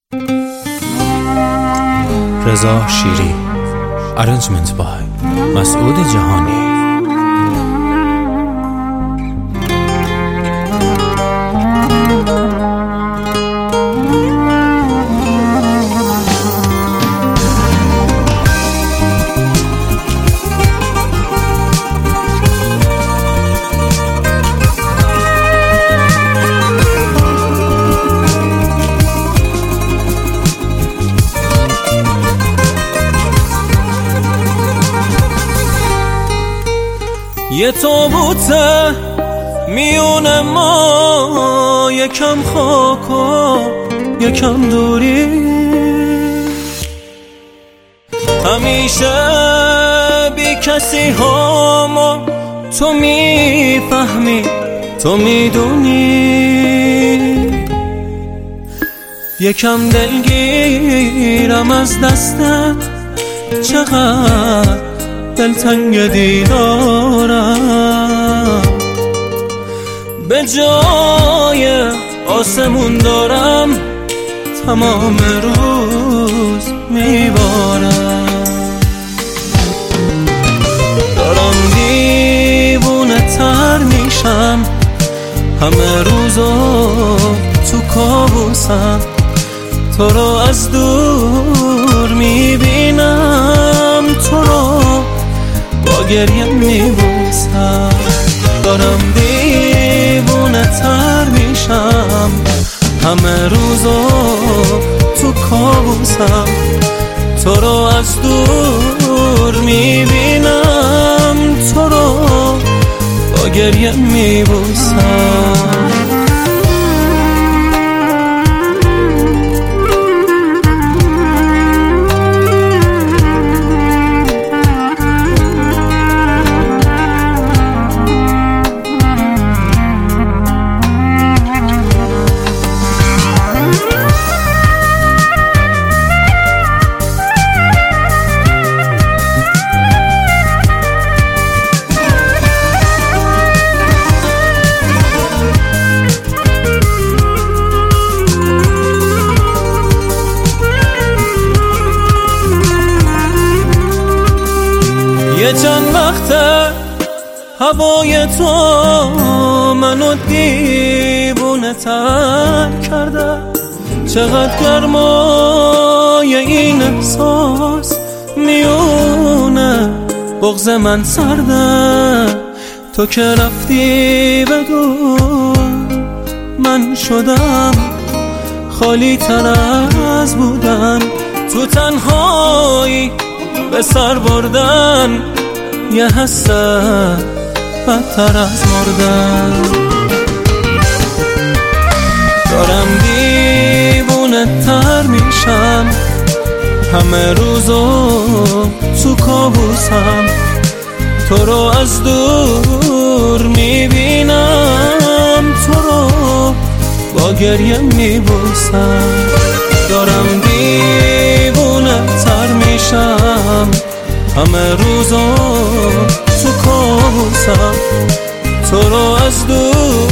رضا شیری. Arrangement by مسعود جهانی. یه تابوته میونه ما، یکم خاک و یکم دوری، همیشه بی کسی ها ما، تو میفهمی تو میدونی، یکم دلگیرم از دستت، چقدر دلتنگ دیدارم، به جای آسمون دارم تمام روز میبارم، دارم دیوونه تر میشم، همه روزو تو کابوسم، تو رو از دور میبینم، تو رو با گریه میبوسم، دارم دیوونه تر میشم، همه روزو تو کابوسم، تو رو از دور میبینم، تو رو با گریه میبوسم. یه چند وقته هوای تو منو دیوونه تر کرده، چقدر گرمای این احساس میونه بغض من سرده، تو که رفتی بدون من شدم خالی تر از بودن، تو تنهایی به سر بردن، یه حس بدتر از مردن، دارم دیوونه تر میشم، همه روزو تو کابوسم، تو رو از دور میبینم، تو رو با گریه میبوسم، دارم دیوونه تر میشم، همه روزو تو کابوسم، تو رو از دور